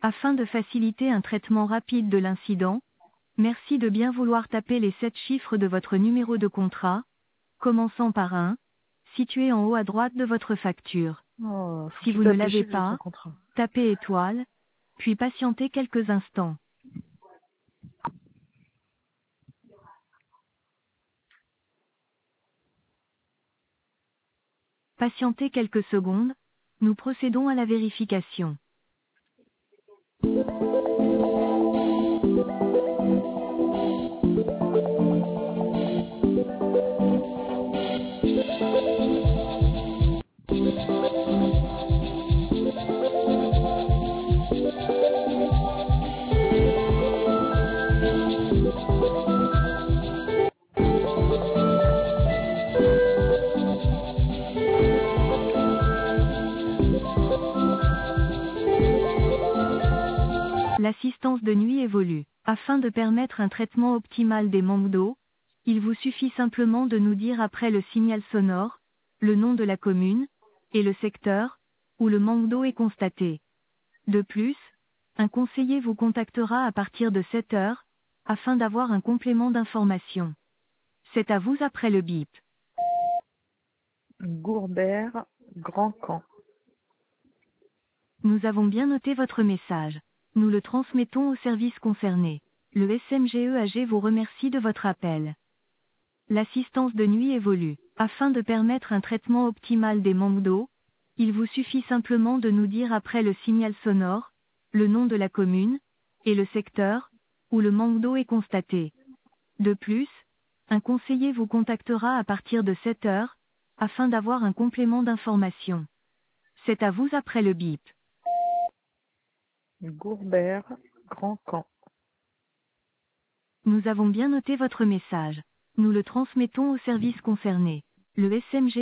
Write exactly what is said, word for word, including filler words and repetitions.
Afin de faciliter un traitement rapide de l'incident, merci de bien vouloir taper les sept chiffres de votre numéro de contrat, commençant par un, situé en haut à droite de votre facture. Oh, faut Si qu'il vous ne tape les l'avez chiffres de son pas, contrat. tapez étoile, puis patientez quelques instants. Patientez quelques secondes, nous procédons à la vérification. L'assistance de nuit évolue. Afin de permettre un traitement optimal des manques d'eau, il vous suffit simplement de nous dire après le signal sonore, le nom de la commune, et le secteur, où le manque d'eau est constaté. De plus, un conseiller vous contactera à partir de sept heures, afin d'avoir un complément d'information. C'est à vous après le bip. Gourbert, Grand Camp. Nous avons bien noté votre message. Nous le transmettons au service concerné. Le S M G E A G vous remercie de votre appel. L'assistance de nuit évolue. Afin de permettre un traitement optimal des manques d'eau, il vous suffit simplement de nous dire après le signal sonore, le nom de la commune, et le secteur, où le manque d'eau est constaté. De plus, un conseiller vous contactera à partir de sept heures, afin d'avoir un complément d'information. C'est à vous après le bip. Gourbert, Grand Camp. Nous avons bien noté votre message. Nous le transmettons au service concerné. Le S M G